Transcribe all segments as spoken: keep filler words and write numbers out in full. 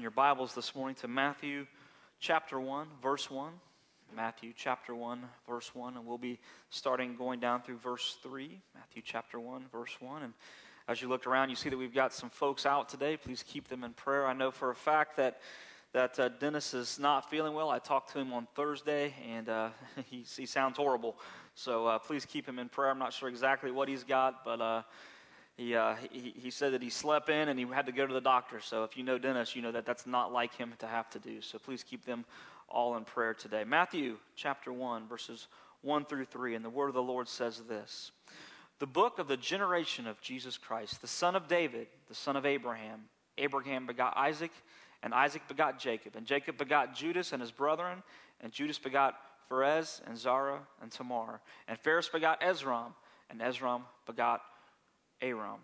your Bibles this morning to Matthew chapter one, verse one. Matthew chapter one, verse one, and we'll be starting going down through verse three. Matthew chapter one, verse one. And as you look around, you see that we've got some folks out today. Please keep them in prayer. I know for a fact that that uh, Dennis is not feeling well. I talked to him on Thursday, and uh, he, he sounds horrible. So uh, please keep him in prayer. I'm not sure exactly what he's got, but uh, he, uh, he he said that he slept in and he had to go to the doctor. So if you know Dennis, you know that that's not like him to have to do. So please keep them all in prayer today. Matthew chapter one, verses one through three, and the word of the Lord says this. The book of the generation of Jesus Christ, the son of David, the son of Abraham. Abraham begot Isaac, and Isaac begot Jacob, and Jacob begot Judas and his brethren, and Judas begot Pharez and Zara and Tamar, and Phares begot Ezram, and Ezram begot Aram.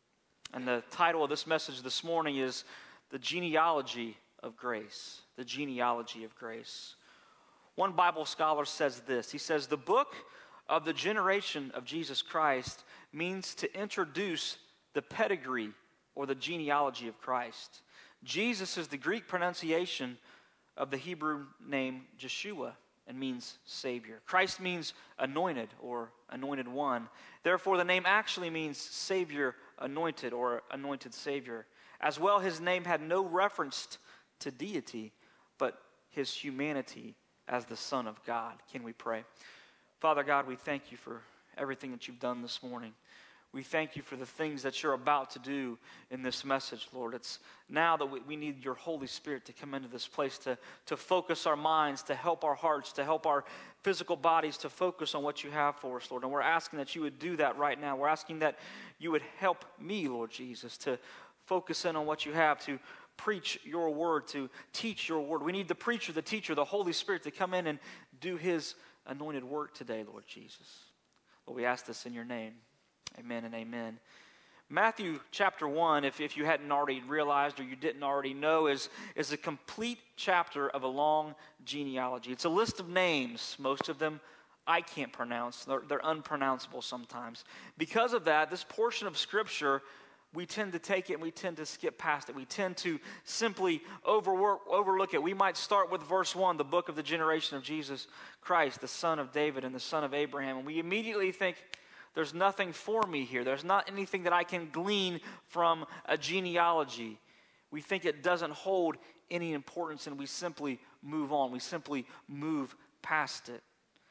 And the title of this message this morning is The Genealogy of Grace. The Genealogy of Grace. One Bible scholar says this. He says, the book of the generation of Jesus Christ means to introduce the pedigree or the genealogy of Christ. Jesus is the Greek pronunciation of the Hebrew name Yeshua and means Savior. Christ means anointed or anointed one. Therefore, the name actually means Savior anointed or anointed Savior. As well, his name had no reference to deity, but his humanity as the Son of God. Can we pray? Father God, we thank you for everything that you've done this morning. We thank you for the things that you're about to do in this message, Lord. It's now that we, we need your Holy Spirit to come into this place to, to focus our minds, to help our hearts, to help our physical bodies to focus on what you have for us, Lord. And we're asking that you would do that right now. We're asking that you would help me, Lord Jesus, to focus in on what you have, to preach your word, to teach your word. We need the preacher, the teacher, the Holy Spirit to come in and do his anointed work today, Lord Jesus. Lord, we ask this in your name. Amen and amen. Matthew chapter one, if, if you hadn't already realized or you didn't already know, is, is a complete chapter of a long genealogy. It's a list of names. Most of them I can't pronounce. They're, they're unpronounceable sometimes. Because of that, this portion of Scripture, we tend to take it and we tend to skip past it. We tend to simply overwork, overlook it. We might start with verse one, the book of the generation of Jesus Christ, the son of David and the son of Abraham. And we immediately think, there's nothing for me here. There's not anything that I can glean from a genealogy. We think it doesn't hold any importance and we simply move on. We simply move past it.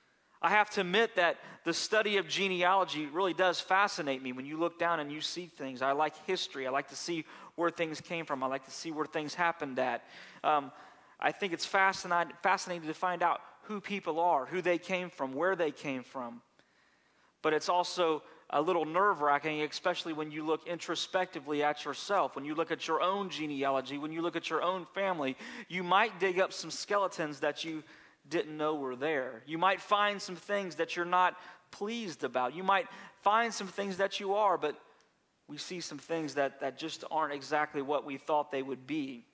I have to admit that the study of genealogy really does fascinate me. When you look down and you see things, I like history. I like to see where things came from. I like to see where things happened at. Um, I think it's fascinating, fascinating to find out who people are, who they came from, where they came from. But it's also a little nerve-wracking, especially when you look introspectively at yourself, when you look at your own genealogy, when you look at your own family. You might dig up some skeletons that you didn't know were there. You might find some things that you're not pleased about. You might find some things that you are, but we see some things that, that just aren't exactly what we thought they would be.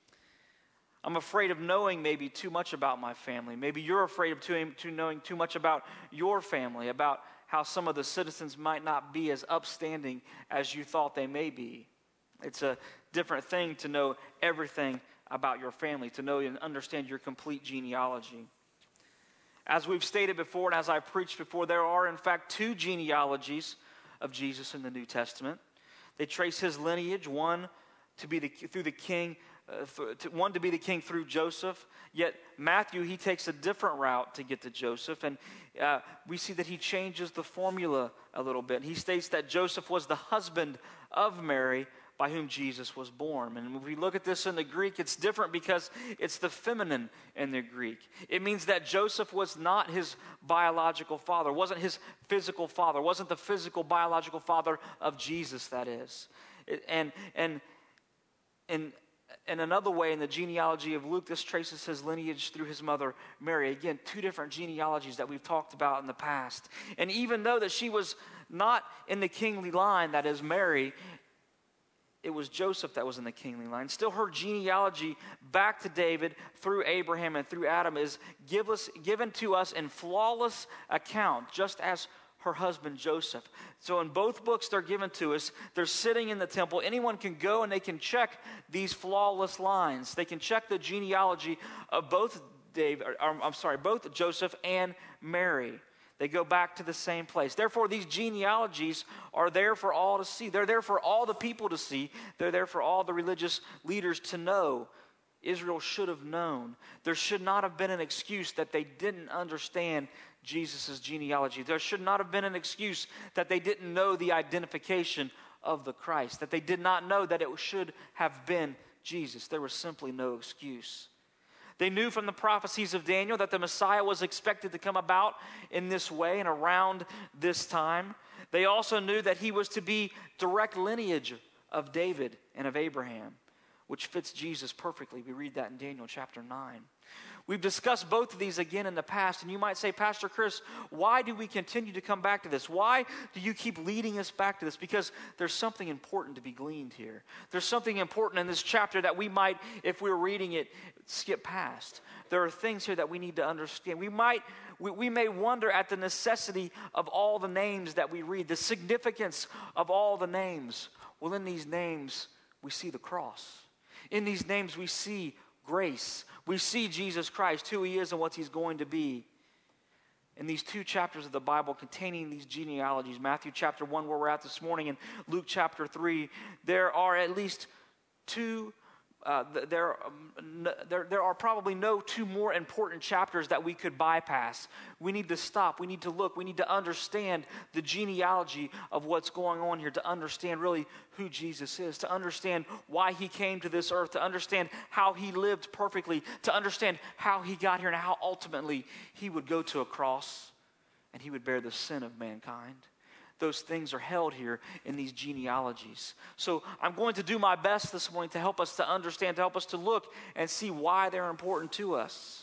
I'm afraid of knowing maybe too much about my family. Maybe you're afraid of too, too knowing too much about your family, about how some of the citizens might not be as upstanding as you thought they may be. It's a different thing to know everything about your family, to know and understand your complete genealogy. As we've stated before, and as I've preached before, there are in fact two genealogies of Jesus in the New Testament. They trace his lineage, one to be the, through the king, uh, th- to, one to be the king through Joseph. Yet Matthew, he takes a different route to get to Joseph, and uh, we see that he changes the formula a little bit. He states that Joseph was the husband of Mary, by whom Jesus was born. And when we look at this in the Greek, it's different because it's the feminine in the Greek. It means that Joseph was not his biological father, wasn't his physical father, wasn't the physical biological father of Jesus, that is. It, and and and in another way, in the genealogy of Luke, this traces his lineage through his mother Mary. Again, two different genealogies that we've talked about in the past. And even though that she was not in the kingly line, that is Mary, it was Joseph that was in the kingly line. Still, her genealogy back to David through Abraham and through Adam is give us, given to us in flawless account, just as her husband Joseph. So in both books they're given to us, they're sitting in the temple. Anyone can go and they can check these flawless lines. They can check the genealogy of both Dave, or, or, I'm sorry, both Joseph and Mary. They go back to the same place. Therefore, these genealogies are there for all to see. They're there for all the people to see. They're there for all the religious leaders to know. Israel should have known. There should not have been an excuse that they didn't understand Jesus' genealogy. There should not have been an excuse that they didn't know the identification of the Christ, that they did not know that it should have been Jesus. There was simply no excuse. They knew from the prophecies of Daniel that the Messiah was expected to come about in this way and around this time. They also knew that he was to be direct lineage of David and of Abraham, which fits Jesus perfectly. We read that in Daniel chapter nine. We've discussed both of these again in the past, and you might say, Pastor Chris, why do we continue to come back to this? Why do you keep leading us back to this? Because there's something important to be gleaned here. There's something important in this chapter that we might, if we were reading it, skip past. There are things here that we need to understand. We might, we, we may wonder at the necessity of all the names that we read, the significance of all the names. Well, in these names, we see the cross. In these names, we see grace. We see Jesus Christ, who he is and what he's going to be. In these two chapters of the Bible containing these genealogies, Matthew chapter one, where we're at this morning, and Luke chapter three, there are at least two Uh, there, um, there, there are probably no two more important chapters that we could bypass. We need to stop. We need to look. We need to understand the genealogy of what's going on here, to understand really who Jesus is, to understand why he came to this earth, to understand how he lived perfectly, to understand how he got here and how ultimately he would go to a cross and he would bear the sin of mankind. Those things are held here in these genealogies. So I'm going to do my best this morning to help us to understand, to help us to look and see why they're important to us.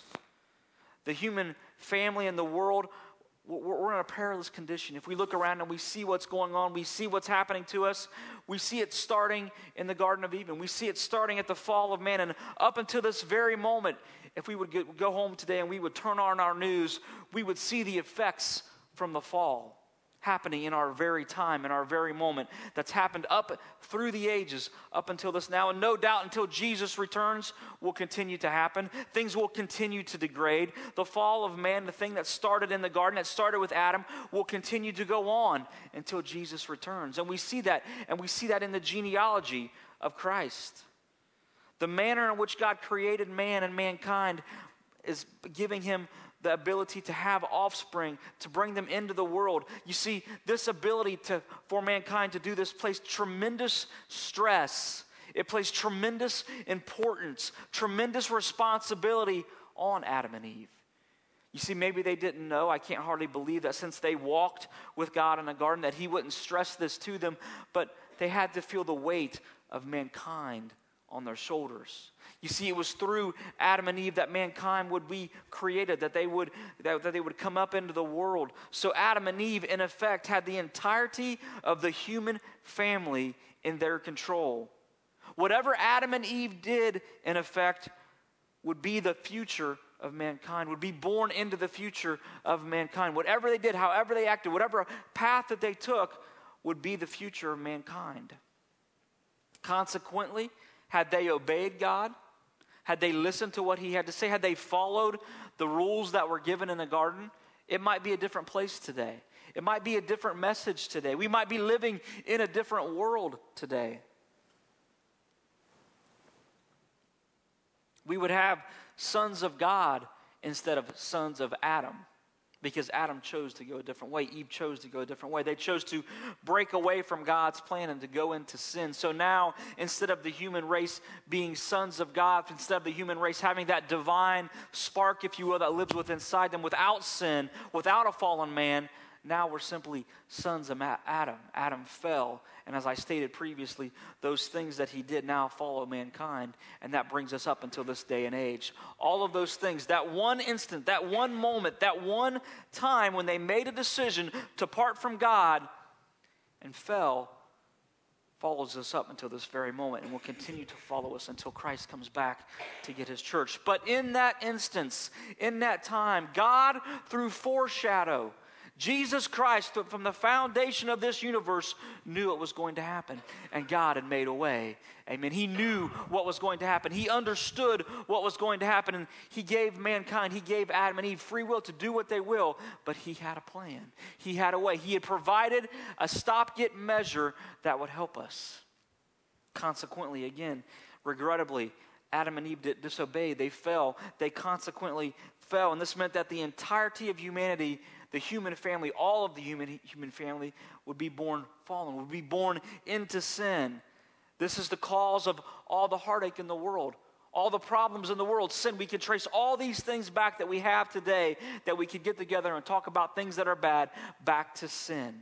The human family and the world, we're in a perilous condition. If we look around and we see what's going on, we see what's happening to us, we see it starting in the Garden of Eden. We see it starting at the fall of man. And up until this very moment, if we would go home today and we would turn on our news, we would see the effects from the fall happening in our very time, in our very moment. That's happened up through the ages, up until this now. And no doubt until Jesus returns will continue to happen. Things will continue to degrade. The fall of man, the thing that started in the garden, that started with Adam, will continue to go on until Jesus returns. And we see that, and we see that in the genealogy of Christ. The manner in which God created man and mankind is giving him the ability to have offspring, to bring them into the world. You see, this ability to for mankind to do this placed tremendous stress. It placed tremendous importance, tremendous responsibility on Adam and Eve. You see, maybe they didn't know. I can't hardly believe that since they walked with God in the garden that he wouldn't stress this to them, but they had to feel the weight of mankind on their shoulders. You see, it was through Adam and Eve that mankind would be created, that they would that, that they would come up into the world. So Adam and Eve, in effect, had the entirety of the human family in their control. Whatever Adam and Eve did, in effect, would be the future of mankind, would be born into the future of mankind. Whatever they did, however they acted, whatever path that they took, would be the future of mankind. Consequently, had they obeyed God, had they listened to what he had to say, had they followed the rules that were given in the garden, it might be a different place today. It might be a different message today. We might be living in a different world today. We would have sons of God instead of sons of Adam, because Adam chose to go a different way. Eve chose to go a different way. They chose to break away from God's plan and to go into sin. So now, instead of the human race being sons of God, instead of the human race having that divine spark, if you will, that lives within inside them without sin, without a fallen man, now we're simply sons of Adam. Adam fell, and as I stated previously, those things that he did now follow mankind, and that brings us up until this day and age. All of those things, that one instant, that one moment, that one time when they made a decision to part from God and fell, follows us up until this very moment, and will continue to follow us until Christ comes back to get his church. But in that instance, in that time, God, through foreshadow, Jesus Christ, from the foundation of this universe, knew it was going to happen. And God had made a way. Amen. He knew what was going to happen. He understood what was going to happen. And He gave mankind, He gave Adam and Eve free will to do what they will. But He had a plan. He had a way. He had provided a stopgap measure that would help us. Consequently, again, regrettably, Adam and Eve did disobey. They fell. They consequently fell. And this meant that the entirety of humanity, the human family, all of the human, human family would be born fallen, would be born into sin. This is the cause of all the heartache in the world, all the problems in the world, sin. We can trace all these things back that we have today, that we could get together and talk about things that are bad, back to sin.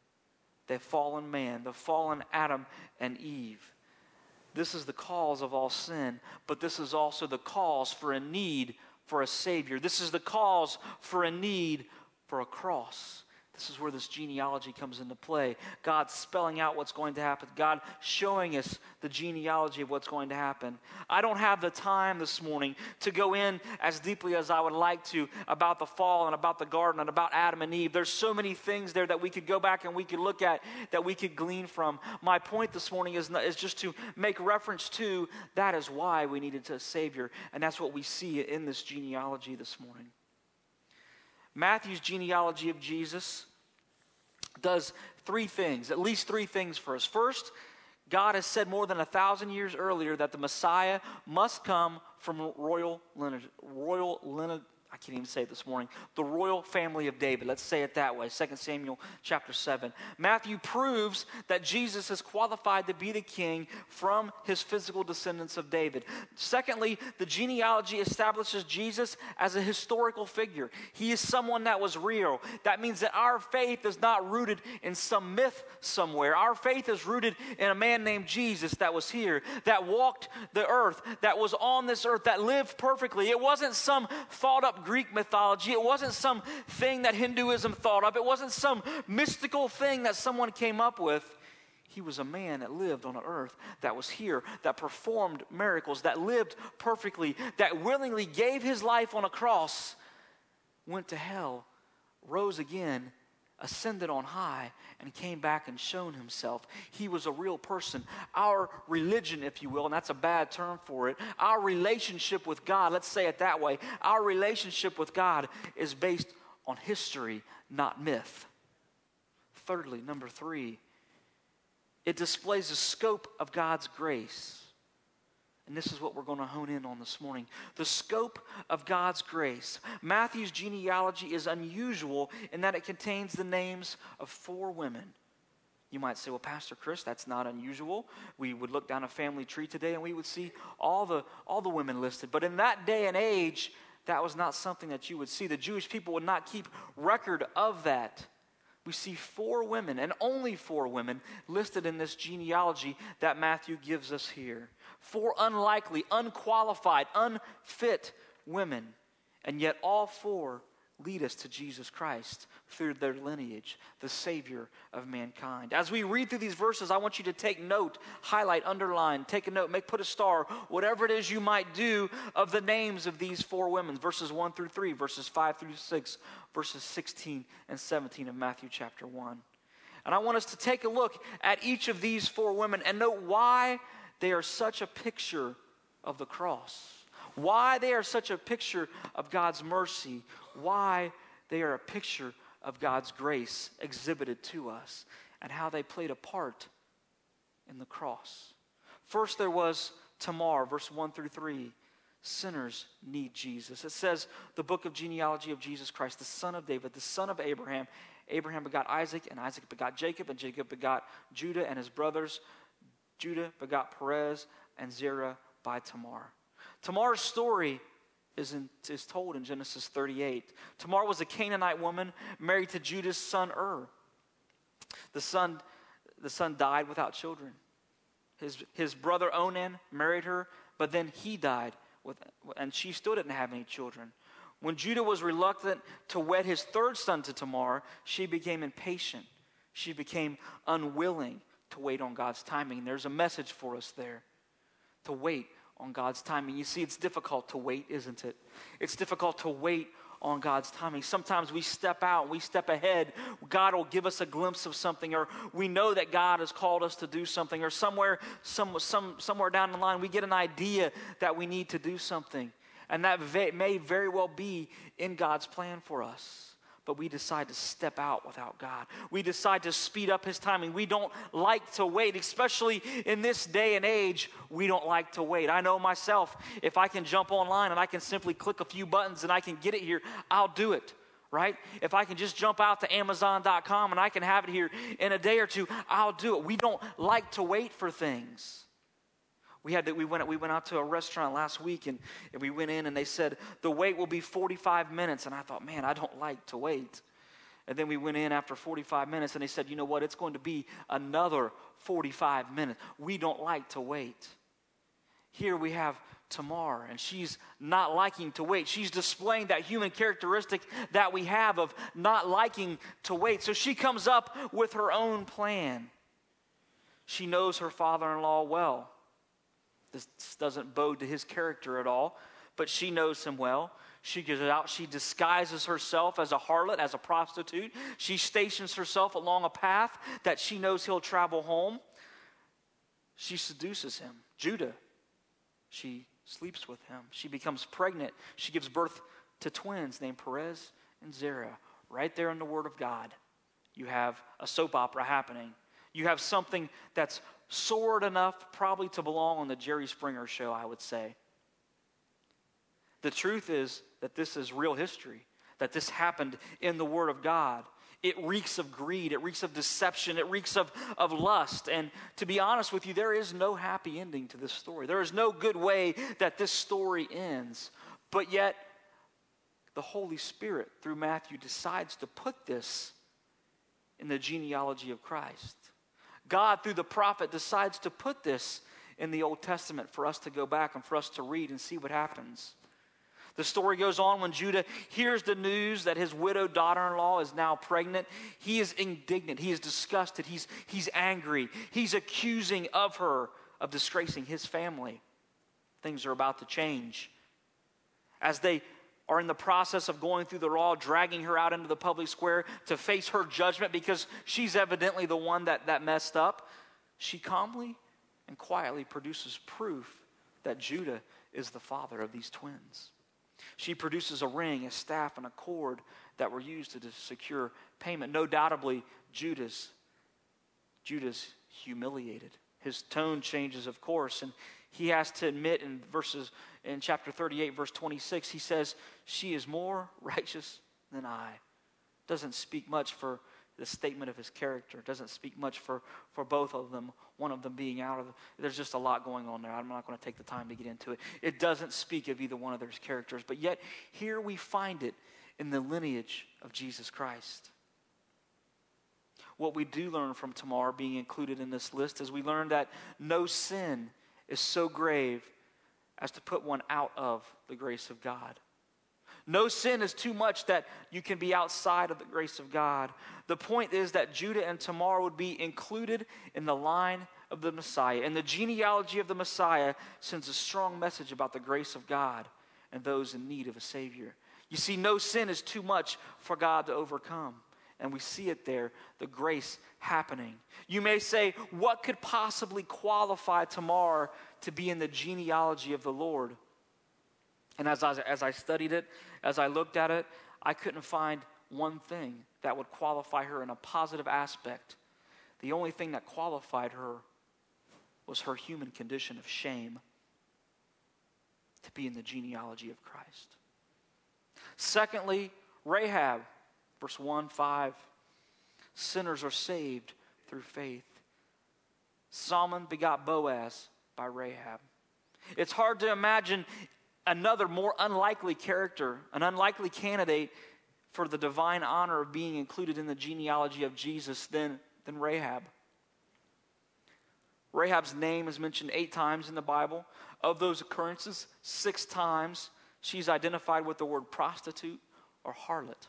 The fallen man, the fallen Adam and Eve. This is the cause of all sin, but this is also the cause for a need for a Savior. This is the cause for a need for a cross. This is where this genealogy comes into play. God spelling out what's going to happen. God showing us the genealogy of what's going to happen. I don't have the time this morning to go in as deeply as I would like to about the fall and about the garden and about Adam and Eve. There's so many things there that we could go back and we could look at, that we could glean from. My point this morning is, is just to make reference to that is why we needed a Savior. And that's what we see in this genealogy this morning. Matthew's genealogy of Jesus does three things, at least three things for us. First, God has said more than a thousand years earlier that the Messiah must come from royal lineage, royal lineage, I can't even say it this morning, the royal family of David. Let's say it that way, Second Samuel chapter seven. Matthew proves that Jesus is qualified to be the king from his physical descendants of David. Secondly, the genealogy establishes Jesus as a historical figure. He is someone that was real. That means that our faith is not rooted in some myth somewhere. Our faith is rooted in a man named Jesus that was here, that walked the earth, that was on this earth, that lived perfectly. It wasn't some thought up Greek mythology. It wasn't some thing that Hinduism thought up. It wasn't some mystical thing that someone came up with. He was a man that lived on an earth, that was here, that performed miracles, that lived perfectly, that willingly gave his life on a cross, went to hell, rose again, ascended on high, and came back and shown himself. He was a real person. Our religion, if you will, and that's a bad term for it, our relationship with God, let's say it that way, our relationship with God is based on history, not myth. Thirdly, number three, it displays the scope of God's grace. And this is what we're going to hone in on this morning. The scope of God's grace. Matthew's genealogy is unusual in that it contains the names of four women. You might say, well, Pastor Chris, that's not unusual. We would look down a family tree today and we would see all the, all the women listed. But in that day and age, that was not something that you would see. The Jewish people would not keep record of that. We see four women, and only four women, listed in this genealogy that Matthew gives us here. Four unlikely, unqualified, unfit women. And yet all four lead us to Jesus Christ through their lineage, the Savior of mankind. As we read through these verses, I want you to take note, highlight, underline, take a note, make put a star, whatever it is you might do of the names of these four women. Verses one through three, verses five through six, verses sixteen and seventeen of Matthew chapter one. And I want us to take a look at each of these four women and note why they are such a picture of the cross. Why they are such a picture of God's mercy. Why they are a picture of God's grace exhibited to us. And how they played a part in the cross. First there was Tamar, verse one through three. Sinners need Jesus. It says the book of genealogy of Jesus Christ, the son of David, the son of Abraham. Abraham begot Isaac, and Isaac begot Jacob, and Jacob begot Judah and his brothers. Judah begot Perez and Zerah by Tamar. Tamar's story is, in, is told in Genesis thirty-eight. Tamar was a Canaanite woman married to Judah's son Ur. The son, the son died without children. His, his brother Onan married her, but then he died, with, and she still didn't have any children. When Judah was reluctant to wed his third son to Tamar, she became impatient. She became unwilling to wait on God's timing. And there's a message for us there, to wait on God's timing. You see, it's difficult to wait, isn't it? It's difficult to wait on God's timing. Sometimes we step out, we step ahead. God will give us a glimpse of something, or we know that God has called us to do something, or somewhere, some, some, somewhere down the line we get an idea that we need to do something. And that may very well be in God's plan for us. But we decide to step out without God. We decide to speed up His timing. We don't like to wait, especially in this day and age. We don't like to wait. I know myself, if I can jump online and I can simply click a few buttons and I can get it here, I'll do it, right? If I can just jump out to amazon dot com and I can have it here in a day or two, I'll do it. We don't like to wait for things. We had that. We went. We went out to a restaurant last week, and, and we went in, and they said the wait will be forty-five minutes. And I thought, man, I don't like to wait. And then we went in after forty-five minutes, and they said, you know what? It's going to be another forty-five minutes. We don't like to wait. Here we have Tamar, and she's not liking to wait. She's displaying that human characteristic that we have of not liking to wait. So she comes up with her own plan. She knows her father-in-law well. This doesn't bode to his character at all, but she knows him well. She goes out, she disguises herself as a harlot, as a prostitute. She stations herself along a path that she knows he'll travel home. She seduces him. Judah, she sleeps with him. She becomes pregnant. She gives birth to twins named Perez and Zerah. Right there in the Word of God, you have a soap opera happening. You have something that's sordid enough probably to belong on the Jerry Springer show, I would say. The truth is that this is real history, that this happened in the Word of God. It reeks of greed, it reeks of deception, it reeks of, of lust. And to be honest with you, there is no happy ending to this story. There is no good way that this story ends. But yet, the Holy Spirit, through Matthew, decides to put this in the genealogy of Christ. God, through the prophet, decides to put this in the Old Testament for us to go back and for us to read and see what happens. The story goes on when Judah hears the news that his widowed daughter-in-law is now pregnant. He is indignant. He is disgusted. He's, he's angry. He's accusing of her of disgracing his family. Things are about to change. As they are in the process of going through the law, dragging her out into the public square to face her judgment because she's evidently the one that, that messed up, she calmly and quietly produces proof that Judah is the father of these twins. She produces a ring, a staff, and a cord that were used to, to secure payment. No doubtably, Judah's, Judah's humiliated. His tone changes, of course, and he has to admit in verses in chapter thirty-eight, verse twenty-six, he says, she is more righteous than I. Doesn't speak much for the statement of his character. Doesn't speak much for, for both of them, one of them being out of the, there's just a lot going on there. I'm not going to take the time to get into it. It doesn't speak of either one of those characters, but yet here we find it in the lineage of Jesus Christ. What we do learn from Tamar being included in this list is we learn that no sin is so grave as to put one out of the grace of God. No sin is too much that you can be outside of the grace of God. The point is that Judah and Tamar would be included in the line of the Messiah. And the genealogy of the Messiah sends a strong message about the grace of God and those in need of a Savior. You see, no sin is too much for God to overcome. And we see it there, the grace happening. You may say, what could possibly qualify Tamar to be in the genealogy of the Lord? And as I, as I studied it, as I looked at it, I couldn't find one thing that would qualify her in a positive aspect. The only thing that qualified her was her human condition of shame to be in the genealogy of Christ. Secondly, Rahab. Verse one, five, sinners are saved through faith. Salmon begot Boaz by Rahab. It's hard to imagine another more unlikely character, an unlikely candidate for the divine honor of being included in the genealogy of Jesus than, than Rahab. Rahab's name is mentioned eight times in the Bible. Of those occurrences, six times she's identified with the word prostitute or harlot.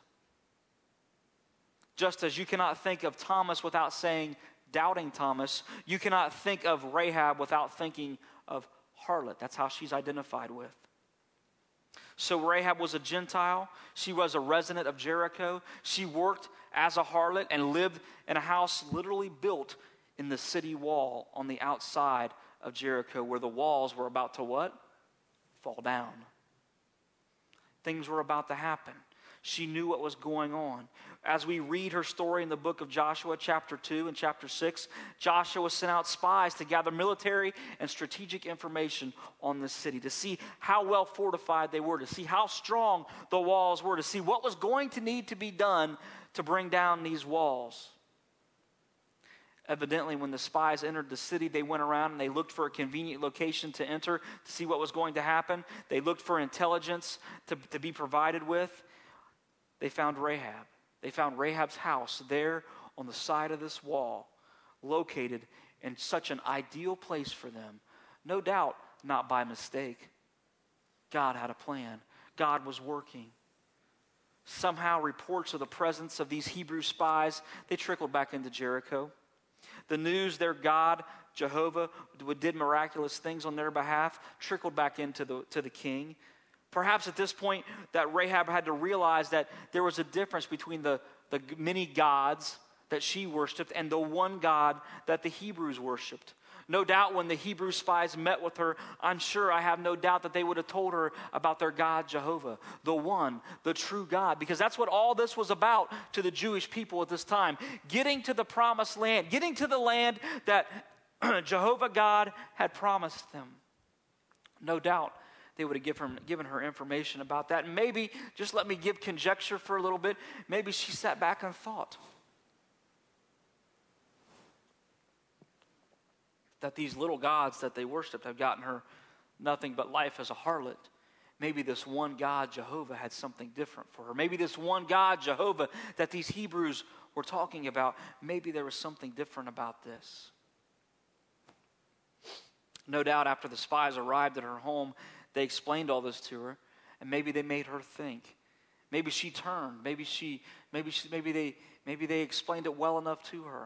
Just as you cannot think of Thomas without saying doubting Thomas, you cannot think of Rahab without thinking of harlot. That's how she's identified with. So Rahab was a Gentile. She was a resident of Jericho. She worked as a harlot and lived in a house literally built in the city wall on the outside of Jericho, where the walls were about to what? Fall down. Things were about to happen. She knew what was going on. As we read her story in the book of Joshua, chapter two and chapter six, Joshua sent out spies to gather military and strategic information on the city, to see how well fortified they were, to see how strong the walls were, to see what was going to need to be done to bring down these walls. Evidently, when the spies entered the city, they went around and they looked for a convenient location to enter to see what was going to happen. They looked for intelligence to, to be provided with. They found Rahab. They found Rahab's house there on the side of this wall, located in such an ideal place for them. No doubt, not by mistake. God had a plan. God was working. Somehow, reports of the presence of these Hebrew spies, they trickled back into Jericho. The news their God, Jehovah, did miraculous things on their behalf trickled back into the, to the king. Perhaps at this point that Rahab had to realize that there was a difference between the, the many gods that she worshiped and the one God that the Hebrews worshiped. No doubt when the Hebrew spies met with her, I'm sure, I have no doubt that they would have told her about their God, Jehovah, the one, the true God, because that's what all this was about to the Jewish people at this time. Getting to the promised land, getting to the land that Jehovah God had promised them. No doubt they would have given her, given her information about that. And maybe, just let me give conjecture for a little bit, maybe she sat back and thought that these little gods that they worshiped have gotten her nothing but life as a harlot. Maybe this one God, Jehovah, had something different for her. Maybe this one God, Jehovah, that these Hebrews were talking about, maybe there was something different about this. No doubt after the spies arrived at her home, they explained all this to her, and maybe they made her think. Maybe she turned. Maybe she, maybe she, maybe they, maybe they explained it well enough to her.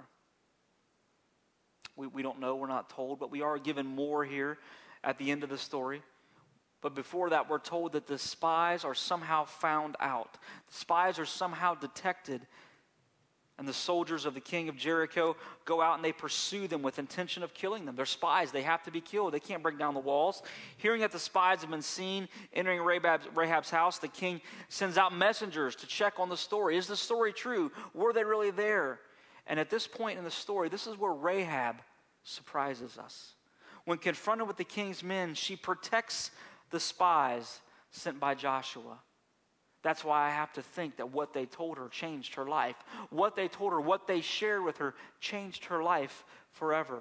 We, we don't know, we're not told, but we are given more here at the end of the story. But before that, we're told that the spies are somehow found out. The spies are somehow detected, and the soldiers of the king of Jericho go out and they pursue them with intention of killing them. They're spies. They have to be killed. They can't break down the walls. Hearing that the spies have been seen entering Rahab's, Rahab's house, the king sends out messengers to check on the story. Is the story true? Were they really there? And at this point in the story, this is where Rahab surprises us. When confronted with the king's men, she protects the spies sent by Joshua. That's why I have to think that what they told her changed her life. What they told her, what they shared with her, changed her life forever.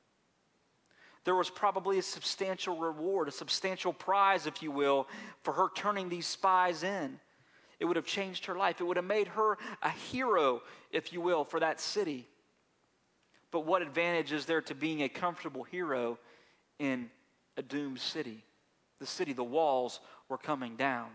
There was probably a substantial reward, a substantial prize, if you will, for her turning these spies in. It would have changed her life. It would have made her a hero, if you will, for that city. But what advantage is there to being a comfortable hero in a doomed city? The city, the walls were coming down.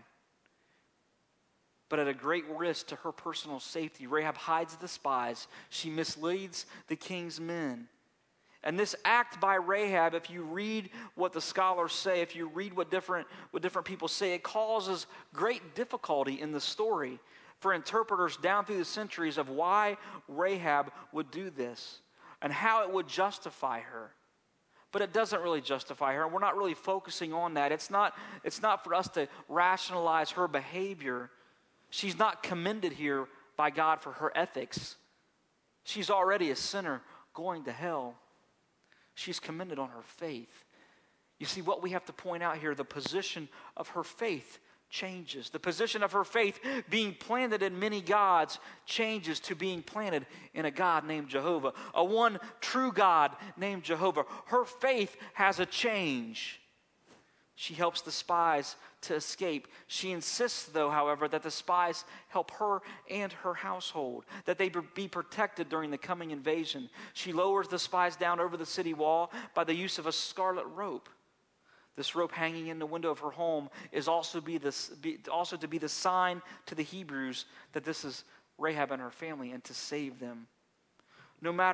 But at a great risk to her personal safety, Rahab hides the spies. She misleads the king's men. And this act by Rahab, if you read what the scholars say, if you read what different, what different people say, it causes great difficulty in the story for interpreters down through the centuries of why Rahab would do this and how it would justify her. But it doesn't really justify her. We're not really focusing on that. It's not, it's not for us to rationalize her behavior. She's not commended here by God for her ethics. She's already a sinner going to hell. She's commended on her faith. You see, what we have to point out here, the position of her faith changes. The position of her faith, being planted in many gods, changes to being planted in a God named Jehovah, a one true God named Jehovah. Her faith has a change. She helps the spies to escape. She insists, though, however, that the spies help her and her household, that they be protected during the coming invasion. She lowers the spies down over the city wall by the use of a scarlet rope. This rope hanging in the window of her home is also, be this, be, also to be the sign to the Hebrews that this is Rahab and her family and to save them. No matter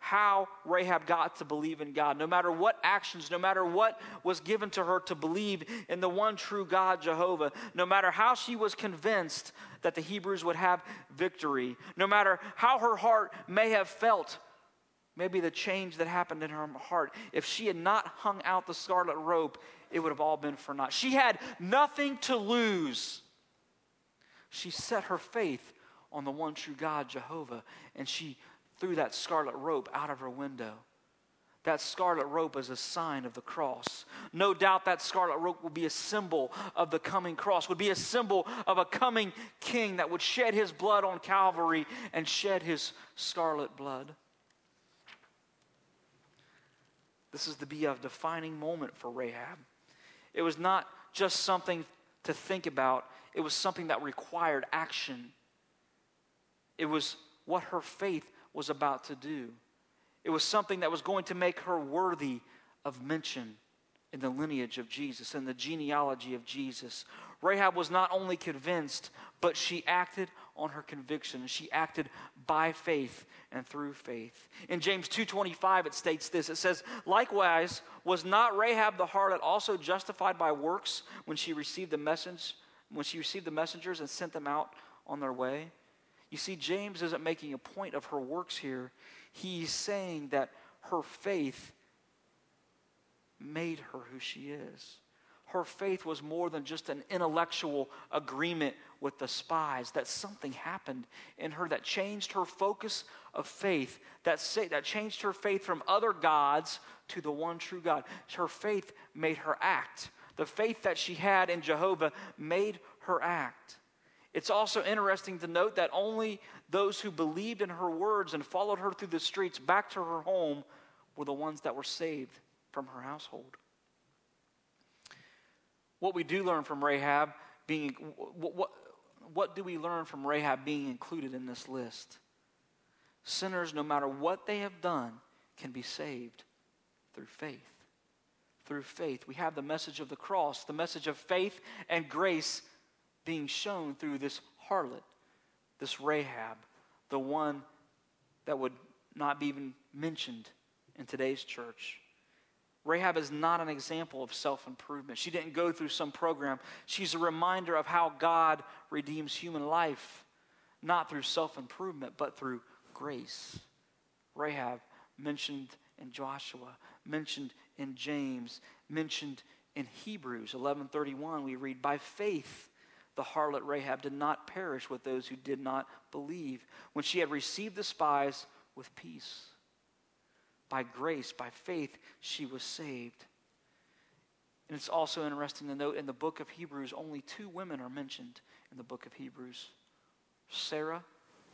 how Rahab got to believe in God, no matter what actions, no matter what was given to her to believe in the one true God, Jehovah, no matter how she was convinced that the Hebrews would have victory, no matter how her heart may have felt, maybe the change that happened in her heart, if she had not hung out the scarlet rope, it would have all been for naught. She had nothing to lose. She set her faith on the one true God, Jehovah, and she threw that scarlet rope out of her window. That scarlet rope is a sign of the cross. No doubt that scarlet rope will be a symbol of the coming cross, would be a symbol of a coming king that would shed his blood on Calvary and shed his scarlet blood. This is to be a defining moment for Rahab. It was not just something to think about. It was something that required action. It was what her faith was about to do. It was something that was going to make her worthy of mention in the lineage of Jesus, in the genealogy of Jesus. Rahab was not only convinced, but she acted on her conviction. She acted by faith and through faith. In James two twenty-five, it states this. It says, "Likewise, was not Rahab the harlot also justified by works when she received the message, when she received the messengers and sent them out on their way?" You see, James isn't making a point of her works here. He's saying that her faith made her who she is. Her faith was more than just an intellectual agreement with the spies. That something happened in her that changed her focus of faith, that, say, that changed her faith from other gods to the one true God. Her faith made her act. The faith that she had in Jehovah made her act. It's also interesting to note that only those who believed in her words and followed her through the streets back to her home were the ones that were saved from her household. What we do learn from Rahab being, what, what, what do we learn from Rahab being included in this list? Sinners, no matter what they have done, can be saved through faith. Through faith. We have the message of the cross, the message of faith and grace being shown through this harlot, this Rahab, the one that would not be even mentioned in today's church. Rahab is not an example of self-improvement. She didn't go through some program. She's a reminder of how God redeems human life, not through self-improvement, but through grace. Rahab, mentioned in Joshua, mentioned in James, mentioned in Hebrews eleven thirty-one, we read, "By faith, the harlot Rahab did not perish with those who did not believe, when she had received the spies with peace. By grace, by faith, she was saved." And it's also interesting to note in the book of Hebrews, only two women are mentioned in the book of Hebrews. Sarah,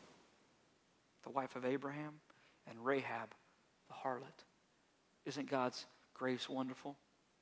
the wife of Abraham, and Rahab, the harlot. Isn't God's grace wonderful?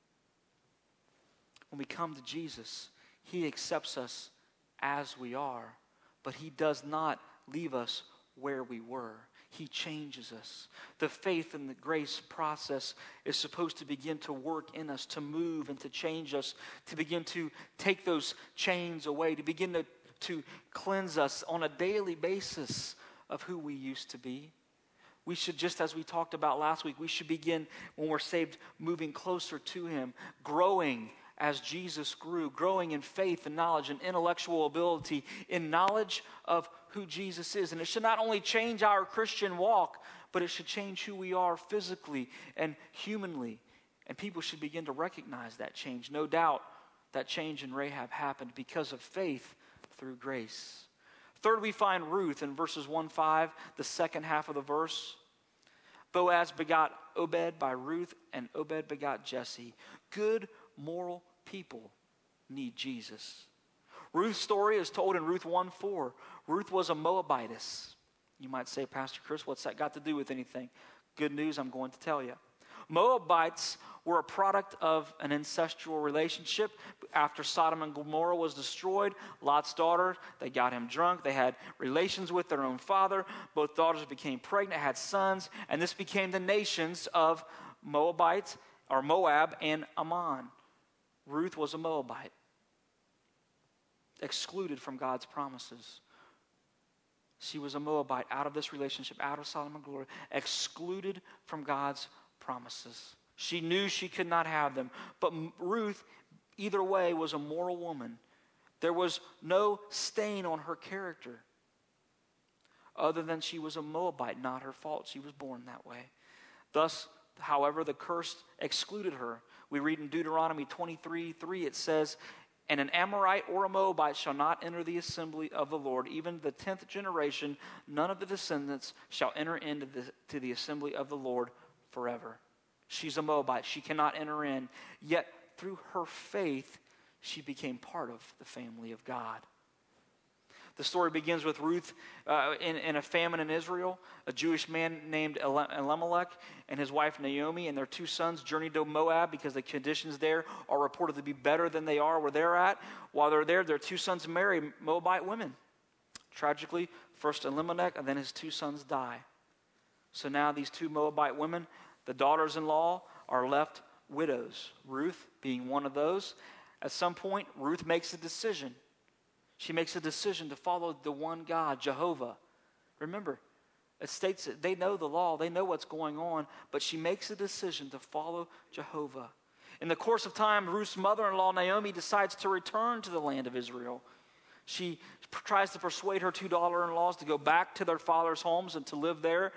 When we come to Jesus, He accepts us as we are, but He does not leave us where we were. He changes us. The faith and the grace process is supposed to begin to work in us, to move and to change us, to begin to take those chains away, to begin to, to cleanse us on a daily basis of who we used to be. We should, just as we talked about last week, we should begin, when we're saved, moving closer to Him, growing as Jesus grew, growing in faith and knowledge and intellectual ability, in knowledge of who Jesus is. And it should not only change our Christian walk, but it should change who we are physically and humanly. And people should begin to recognize that change. No doubt that change in Rahab happened because of faith through grace. Third, we find Ruth in verses one five, the second half of the verse. Boaz begot Obed by Ruth, and Obed begot Jesse. Good moral people need Jesus. Ruth's story is told in Ruth one four. Ruth was a Moabitess. You might say, "Pastor Chris, what's that got to do with anything?" Good news, I'm going to tell you. Moabites were a product of an incestual relationship. After Sodom and Gomorrah was destroyed, Lot's daughter, they got him drunk. They had relations with their own father. Both daughters became pregnant, had sons, and this became the nations of Moabites, or Moab and Ammon. Ruth was a Moabite, excluded from God's promises. She was a Moabite, out of this relationship, out of Sodom and Gomorrah, excluded from God's promises. She knew she could not have them. But Ruth, either way, was a moral woman. There was no stain on her character other than she was a Moabite, not her fault. She was born that way. Thus, however, the curse excluded her. We read in Deuteronomy twenty-three three, it says, "And an Amorite or a Moabite shall not enter the assembly of the Lord. Even the tenth generation, none of the descendants shall enter into the, to the assembly of the Lord forever." She's a Moabite. She cannot enter in. Yet, through her faith, she became part of the family of God. The story begins with Ruth uh, in, in a famine in Israel. A Jewish man named Elimelech and his wife Naomi and their two sons journeyed to Moab because the conditions there are reported to be better than they are where they're at. While they're there, their two sons marry Moabite women. Tragically, first Elimelech and then his two sons die. So now these two Moabite women, the daughters-in-law, are left widows. Ruth being one of those. At some point, Ruth makes a decision. She makes a decision to follow the one God, Jehovah. Remember, it states that they know the law, they know what's going on, but she makes a decision to follow Jehovah. In the course of time, Ruth's mother-in-law, Naomi, decides to return to the land of Israel. She tries to persuade her two daughter-in-laws to go back to their father's homes and to live there.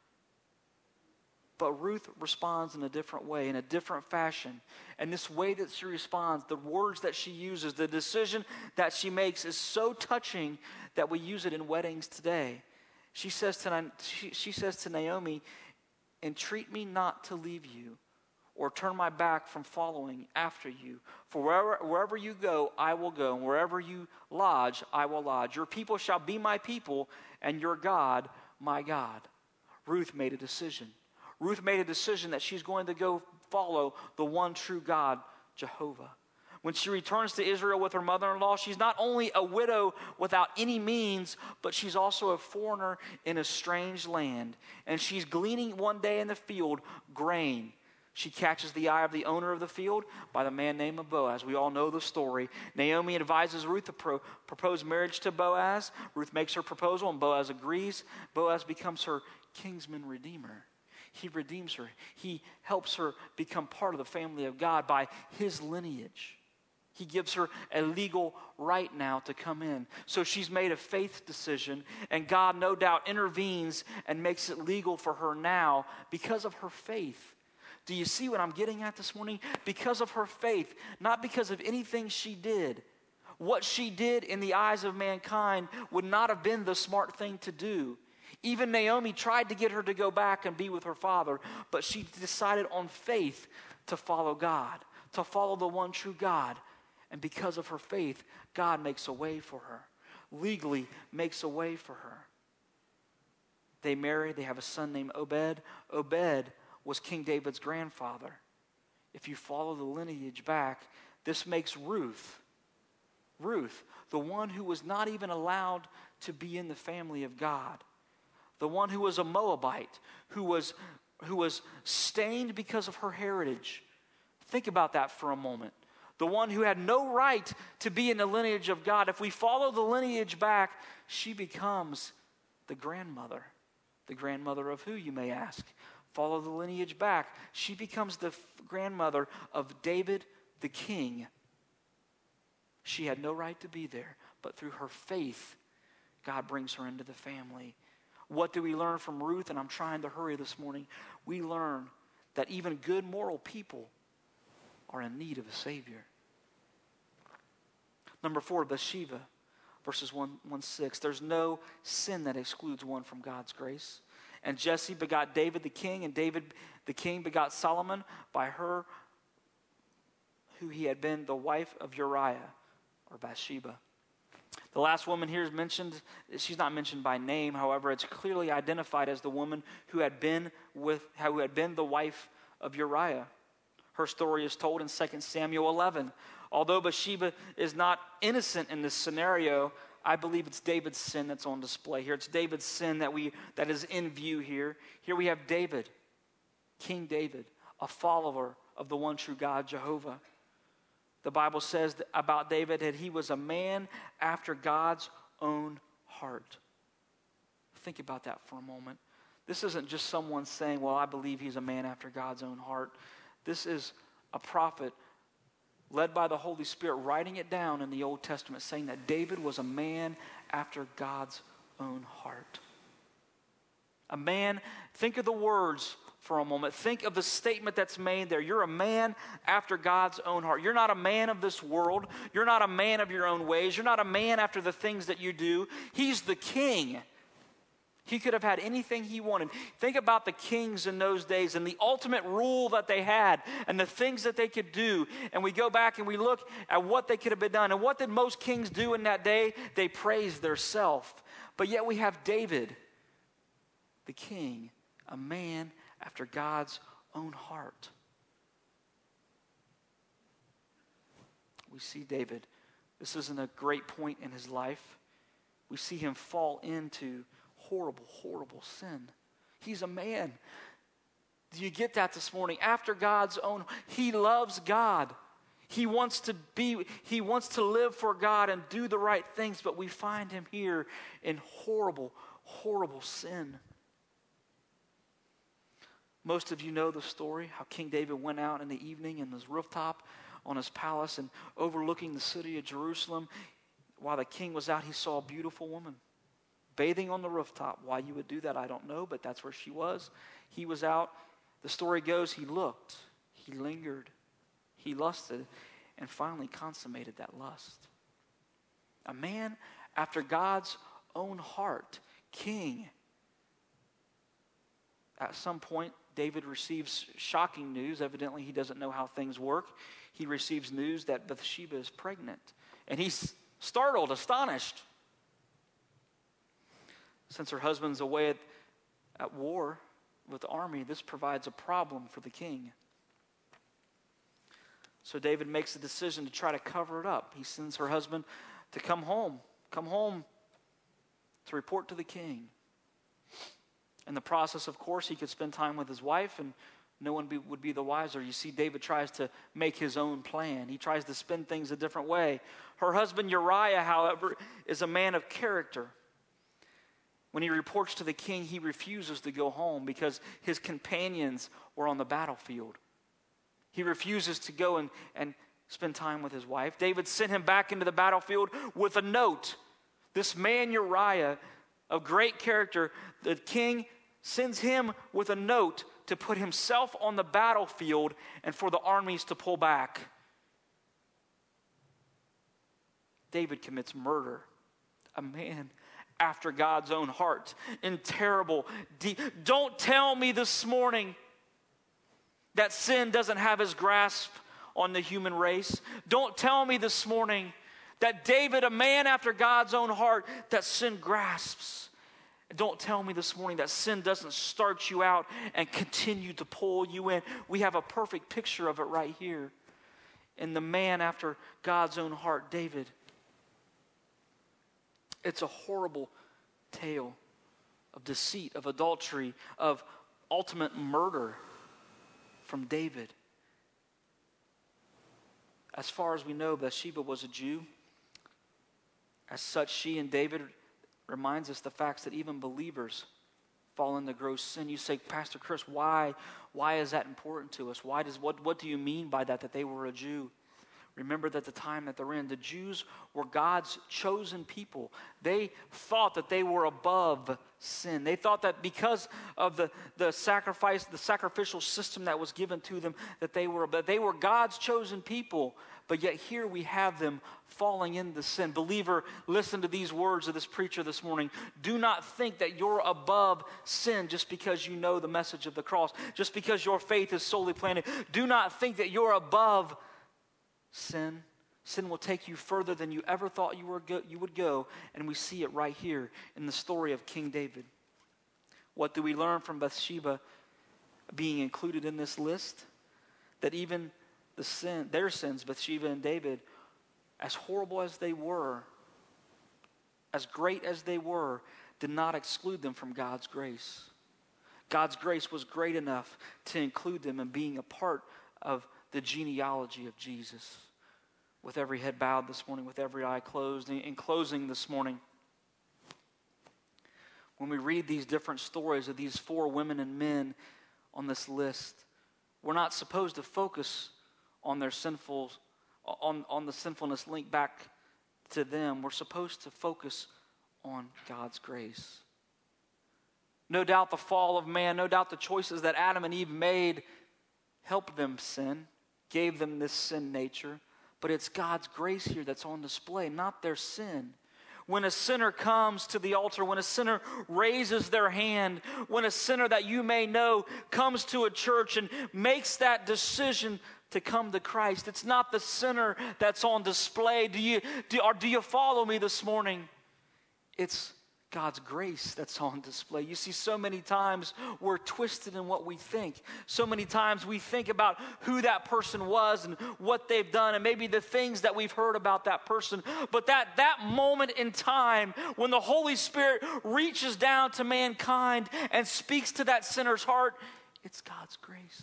But Ruth responds in a different way, in a different fashion. And this way that she responds, the words that she uses, the decision that she makes is so touching that we use it in weddings today. She says to, she, she says to Naomi, "Entreat me not to leave you or turn my back from following after you. For wherever, wherever you go, I will go, and wherever you lodge, I will lodge. Your people shall be my people, and your God, my God." Ruth made a decision. Ruth made a decision that she's going to go follow the one true God, Jehovah. When she returns to Israel with her mother-in-law, she's not only a widow without any means, but she's also a foreigner in a strange land. And she's gleaning one day in the field grain. She catches the eye of the owner of the field by the man named Boaz. We all know the story. Naomi advises Ruth to pro- propose marriage to Boaz. Ruth makes her proposal and Boaz agrees. Boaz becomes her kinsman redeemer. He redeems her. He helps her become part of the family of God by his lineage. He gives her a legal right now to come in. So she's made a faith decision, and God no doubt intervenes and makes it legal for her now because of her faith. Do you see what I'm getting at this morning? Because of her faith, not because of anything she did. What she did in the eyes of mankind would not have been the smart thing to do. Even Naomi tried to get her to go back and be with her father, but she decided on faith to follow God, to follow the one true God. And because of her faith, God makes a way for her, legally makes a way for her. They marry, they have a son named Obed. Obed was King David's grandfather. If you follow the lineage back, this makes Ruth, Ruth, the one who was not even allowed to be in the family of God. The one who was a Moabite, who was, who was stained because of her heritage. Think about that for a moment. The one who had no right to be in the lineage of God. If we follow the lineage back, she becomes the grandmother. The grandmother of who, you may ask? Follow the lineage back. She becomes the f- grandmother of David the king. She had no right to be there, but through her faith, God brings her into the family. What do we learn from Ruth? And I'm trying to hurry this morning. We learn that even good moral people are in need of a Savior. Number four, Bathsheba, verses one, one six. There's no sin that excludes one from God's grace. And Jesse begot David the king, and David the king begot Solomon by her who he had been the wife of Uriah, or Bathsheba. The last woman here is mentioned. She's not mentioned by name. However, it's clearly identified as the woman who had been with, who had been the wife of Uriah. Her story is told in Second Samuel eleven. Although Bathsheba is not innocent in this scenario, I believe it's David's sin that's on display here. It's David's sin that we that is in view here. Here we have David, King David, a follower of the one true God, Jehovah. The Bible says about David that he was a man after God's own heart. Think about that for a moment. This isn't just someone saying, well, I believe he's a man after God's own heart. This is a prophet led by the Holy Spirit writing it down in the Old Testament, saying that David was a man after God's own heart. A man, think of the words for a moment. Think of the statement that's made there. You're a man after God's own heart. You're not a man of this world. You're not a man of your own ways. You're not a man after the things that you do. He's the king. He could have had anything he wanted. Think about the kings in those days and the ultimate rule that they had and the things that they could do. And we go back and we look at what they could have been done. And what did most kings do in that day? They praised their self. But yet we have David, the king, a man after God's own heart. We see David. This isn't a great point in his life. We see him fall into horrible, horrible sin. He's a man. Do you get that this morning? After God's own, he loves God. He wants to be, he wants to live for God and do the right things, but we find him here in horrible, horrible sin. Most of you know the story, how King David went out in the evening in his rooftop on his palace and overlooking the city of Jerusalem. While the king was out, he saw a beautiful woman bathing on the rooftop. Why you would do that, I don't know, but that's where she was. He was out. The story goes, he looked, he lingered, he lusted, and finally consummated that lust. A man after God's own heart, king. At some point, David receives shocking news. Evidently, he doesn't know how things work. He receives news that Bathsheba is pregnant. And he's startled, astonished. Since her husband's away at, at war with the army, this provides a problem for the king. So David makes a decision to try to cover it up. He sends her husband to come home, come home to report to the king. In the process, of course, he could spend time with his wife and no one be, would be the wiser. You see, David tries to make his own plan. He tries to spin things a different way. Her husband Uriah, however, is a man of character. When he reports to the king, he refuses to go home because his companions were on the battlefield. He refuses to go and, and spend time with his wife. David sent him back into the battlefield with a note. This man Uriah, of great character, the king sends him with a note to put himself on the battlefield and for the armies to pull back. David commits murder. A man after God's own heart in terrible deep. Don't tell me this morning that sin doesn't have his grasp on the human race. Don't tell me this morning that David, a man after God's own heart, that sin grasps. Don't tell me this morning that sin doesn't start you out and continue to pull you in. We have a perfect picture of it right here in the man after God's own heart, David. It's a horrible tale of deceit, of adultery, of ultimate murder from David. As far as we know, Bathsheba was a Jew. As such, she and David reminds us the facts that even believers fall into gross sin. You say, Pastor Chris, why? Why is that important to us? Why does what, what do you mean by that, that they were a Jew? Remember that the time that they're in, the Jews were God's chosen people. They thought that they were above sin. They thought that because of the, the sacrifice, the sacrificial system that was given to them, that they were, but they were God's chosen people. But yet here we have them falling into sin. Believer, listen to these words of this preacher this morning. Do not think that you're above sin just because you know the message of the cross, just because your faith is solely planted. Do not think that you're above sin. Sin will take you further than you ever thought you were go- you would go, and we see it right here in the story of King David. What do we learn from Bathsheba being included in this list? That even the sin, their sins, Bathsheba and David, as horrible as they were, as great as they were, did not exclude them from God's grace. God's grace was great enough to include them in being a part of the genealogy of Jesus. With every head bowed this morning, with every eye closed, in closing this morning, when we read these different stories of these four women and men on this list, we're not supposed to focus on their sinful, on, on the sinfulness linked back to them. We're supposed to focus on God's grace. No doubt the fall of man, no doubt the choices that Adam and Eve made helped them sin, gave them this sin nature. But it's God's grace here that's on display, not their sin. When a sinner comes to the altar, when a sinner raises their hand, when a sinner that you may know comes to a church and makes that decision to come to Christ, it's not the sinner that's on display. Do you, do, or do you follow me this morning? It's God's grace that's on display. You see, so many times we're twisted in what we think. So many times we think about who that person was and what they've done and maybe the things that we've heard about that person. But that, that moment in time when the Holy Spirit reaches down to mankind and speaks to that sinner's heart, it's God's grace.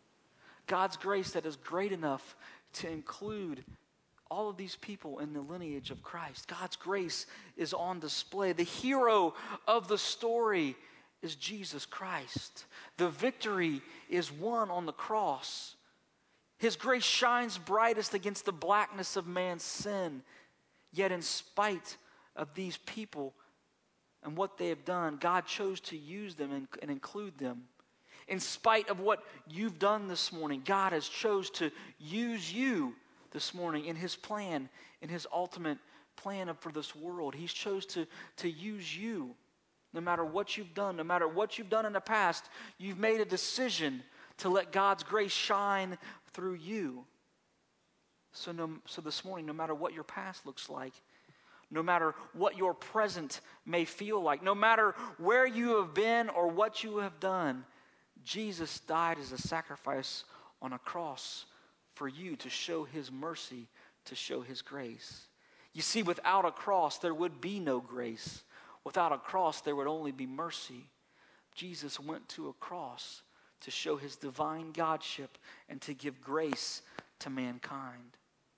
God's grace that is great enough to include all of these people in the lineage of Christ. God's grace is on display. The hero of the story is Jesus Christ. The victory is won on the cross. His grace shines brightest against the blackness of man's sin. Yet in spite of these people and what they have done, God chose to use them and, and include them. In spite of what you've done this morning, God has chose to use you this morning in His plan, in His ultimate plan for this world. He's chose to, to use you. No matter what you've done, no matter what you've done in the past, you've made a decision to let God's grace shine through you. So, no, so this morning, no matter what your past looks like, no matter what your present may feel like, no matter where you have been or what you have done, Jesus died as a sacrifice on a cross for you to show His mercy, to show His grace. You see, without a cross, there would be no grace. Without a cross, there would only be mercy. Jesus went to a cross to show His divine Godship and to give grace to mankind.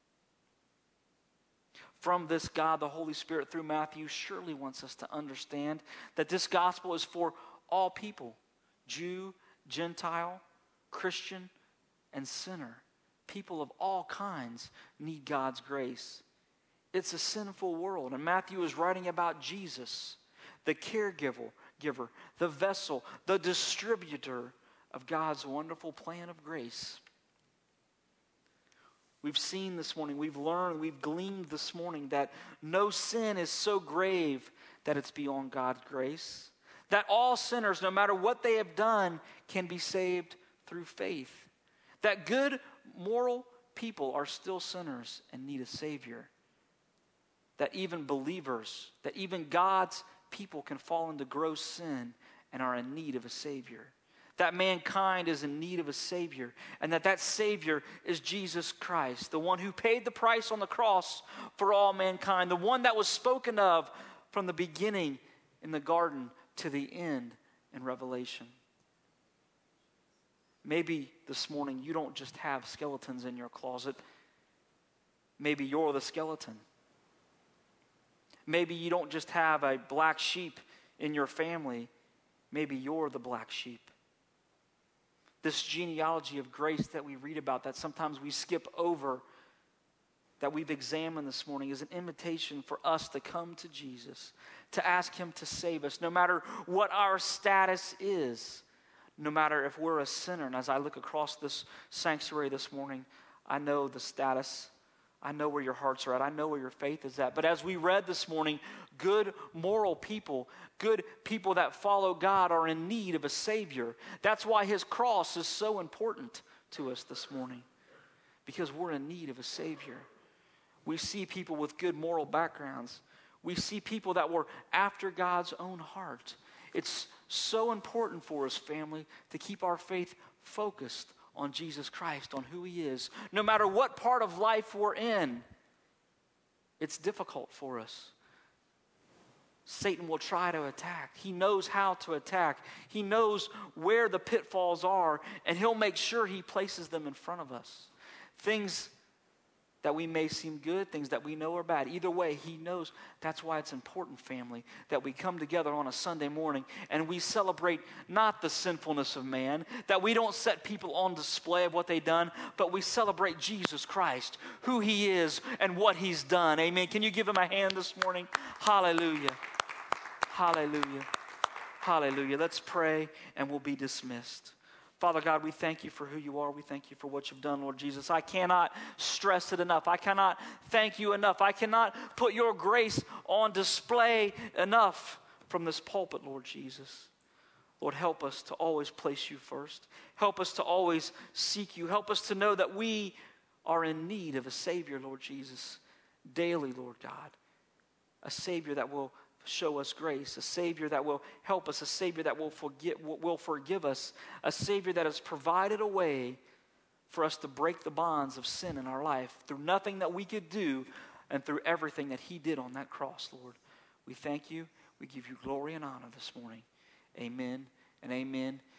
From this, God, the Holy Spirit, through Matthew, surely wants us to understand that this gospel is for all people, Jew, Gentile, Christian, and sinner. People of all kinds need God's grace. It's a sinful world, and Matthew is writing about Jesus, the caregiver, giver, the vessel, the distributor of God's wonderful plan of grace. We've seen this morning, we've learned, we've gleaned this morning that no sin is so grave that it's beyond God's grace. That all sinners, no matter what they have done, can be saved through faith. That good, moral people are still sinners and need a Savior. That even believers, that even God's people can fall into gross sin and are in need of a Savior. That mankind is in need of a Savior, and that that Savior is Jesus Christ, the one who paid the price on the cross for all mankind, the one that was spoken of from the beginning in the garden to the end in Revelation. Maybe this morning you don't just have skeletons in your closet. Maybe you're the skeleton. Maybe you don't just have a black sheep in your family. Maybe you're the black sheep. This genealogy of grace that we read about, that sometimes we skip over, that we've examined this morning, is an invitation for us to come to Jesus, to ask Him to save us, no matter what our status is, no matter if we're a sinner. And as I look across this sanctuary this morning, I know the status. I know where your hearts are at. I know where your faith is at. But as we read this morning, good moral people, good people that follow God are in need of a Savior. That's why His cross is so important to us this morning, because we're in need of a Savior. We see people with good moral backgrounds. We see people that were after God's own heart. It's so important for us, family, to keep our faith focused on Jesus Christ, on who He is. No matter what part of life we're in, it's difficult for us. Satan will try to attack. He knows how to attack. He knows where the pitfalls are, and he'll make sure he places them in front of us. Things that we may seem good, things that we know are bad. Either way, he knows. That's why it's important, family, that we come together on a Sunday morning and we celebrate not the sinfulness of man, that we don't set people on display of what they've done, but we celebrate Jesus Christ, who he is and what he's done. Amen. Can you give him a hand this morning? Hallelujah. Hallelujah. Hallelujah. Let's pray and we'll be dismissed. Father God, we thank you for who you are. We thank you for what you've done, Lord Jesus. I cannot stress it enough. I cannot thank you enough. I cannot put your grace on display enough from this pulpit, Lord Jesus. Lord, help us to always place you first. Help us to always seek you. Help us to know that we are in need of a Savior, Lord Jesus, daily, Lord God. A Savior that will show us grace, a Savior that will help us, a Savior that will forget, will forgive us, a Savior that has provided a way for us to break the bonds of sin in our life through nothing that we could do and through everything that he did on that cross, Lord. We thank you. We give you glory and honor this morning. Amen and amen.